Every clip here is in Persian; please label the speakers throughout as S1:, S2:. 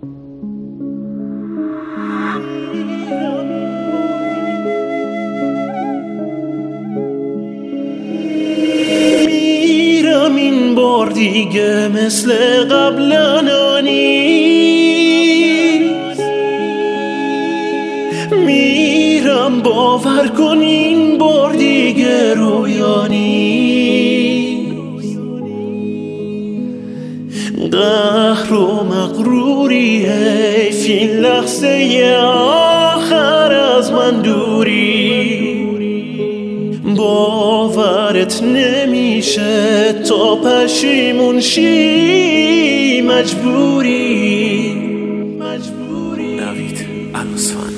S1: میرم این بار دیگه مثل قبلا نیست، میرم باور کن این بار دیگه رویا نیست. قهر و مغروری حیف این لحظه آخر از من دوری، باورت نمیشه تا پشیمون شی مجبوری.
S2: نوید الوسفند.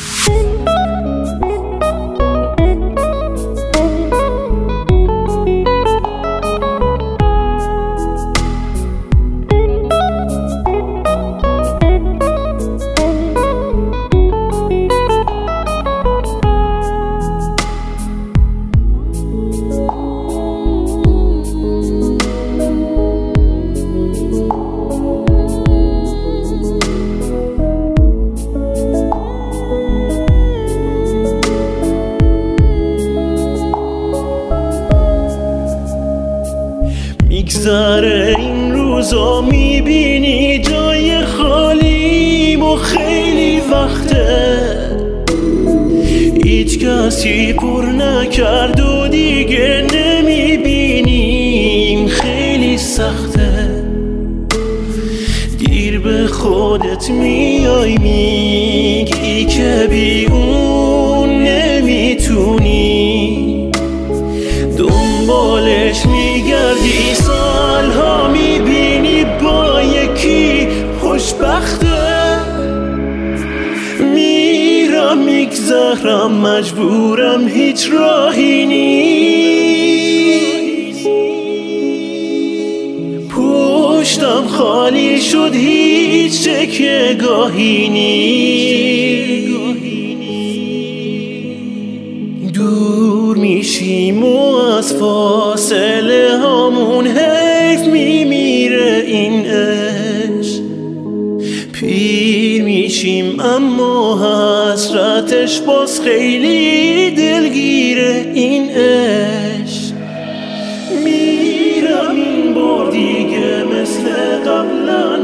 S1: میگذره این روزا میبینی جای خالیم و خیلی وقته هیچ کسی پر نکرد و دیگه نمیبینیم، خیلی سخته. دیر به خودت میای میگی که بی اون نمیتونی، دنبالش میگردی سالها میبینی با یکی خوشبخته. میرم میگذرم مجبورم هیچ راهی نیست، پشتم خالی شد هیچ تکیه‌گاهی نیست. دور میشیم و از فاصله هامون حیف میمیره این عشق، پیر میشیم اما حسرتش باز خیلی دلگیره این عشق. میرم این بار دیگه مثل قبلا